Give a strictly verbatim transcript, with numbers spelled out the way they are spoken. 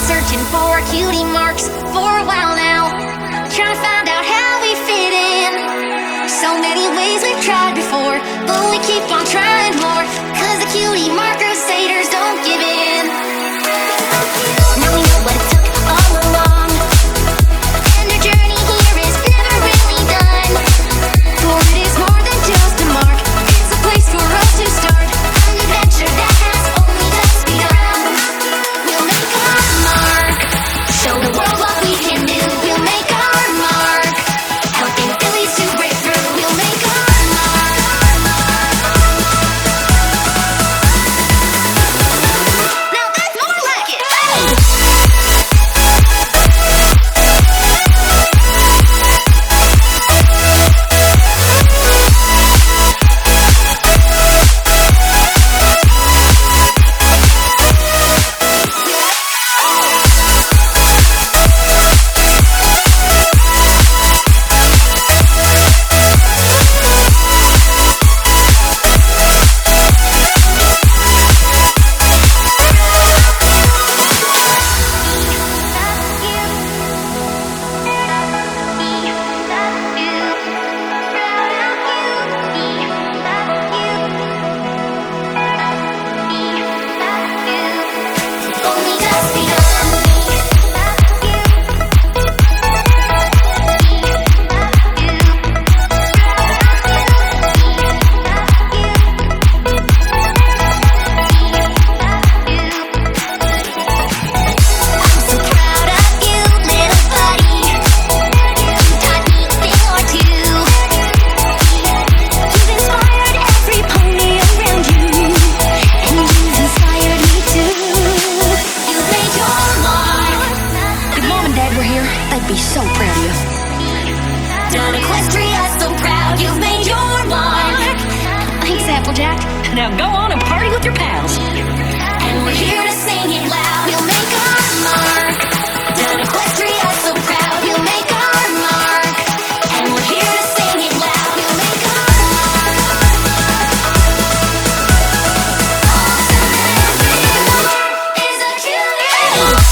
searching for cutie marks for a while now, trying to find out how we fit in. So many ways we've tried before, but we keep on trying more, cause the cutie mark crusaders don't give in. Now we know what it took all along, and our journey here is never really done. For it is more than just a mark, it's a place for us to start an adventure that has only just begun. We'll make our mark, show the world what we can do. We'll make our mark, helping Phillies to break through. We'll make our mark. Now that's more like it. Only just begun. I'm so proud of you, little buddy. You taught me a thing or two. You've inspired every pony around you, and you've inspired me too. You've made your mark. If Mom and Dad were here, they'd be so proud of you. Done Equestria so proud, you've made your mark. Thanks, Applejack. Now go on and party with your pals. And we're here to sing it loud. We'll make our mark. Done Equestria so proud, we'll make our mark. And we're here to sing it loud. We'll make our mark. Awesome, every mark is a cutie mark.